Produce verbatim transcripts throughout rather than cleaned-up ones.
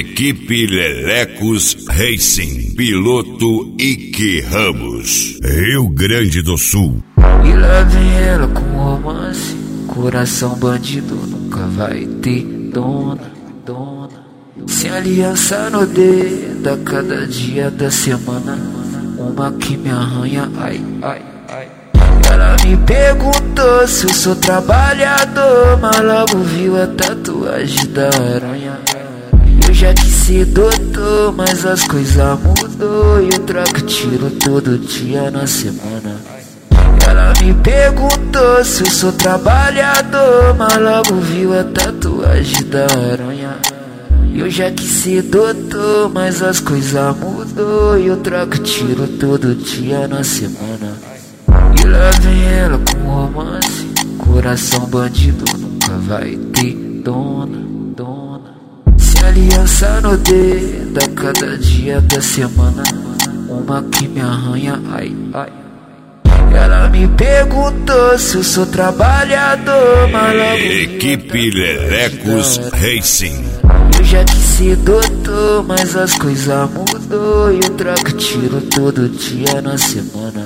Equipe Lelecos Racing, piloto Ike Ramos, Rio Grande do Sul. E lá vem ela com romance, coração bandido nunca vai ter dona, dona. Sem aliança no dedo, a cada dia da semana, uma que me arranha, ai, ai, ai. Ela me perguntou se eu sou trabalhador, mas logo viu a tatuagem da aranha. Eu já quis ser doutor, mas as coisas mudou e eu troco tiro todo dia na semana. Ela me perguntou se eu sou trabalhador, mas logo viu a tatuagem da aranha. Eu já quis ser doutor, mas as coisas mudou e eu troco tiro todo dia na semana. E lá vem ela com romance, coração bandido nunca vai ter dona, dona. Sem aliança no dedo, a cada dia da semana, uma que me arranha, ai, ai. Ela me perguntou se eu sou trabalhador, mas logo Equipe Lelecos Racing. eu já quis ser doutor, mas as coisas mudou e eu troco tiro todo dia na semana.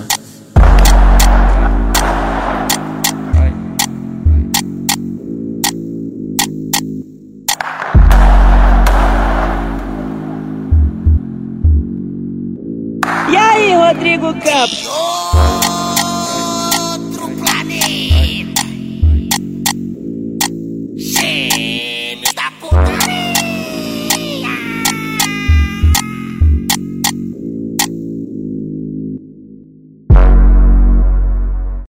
E aí, Rodrigo Campos,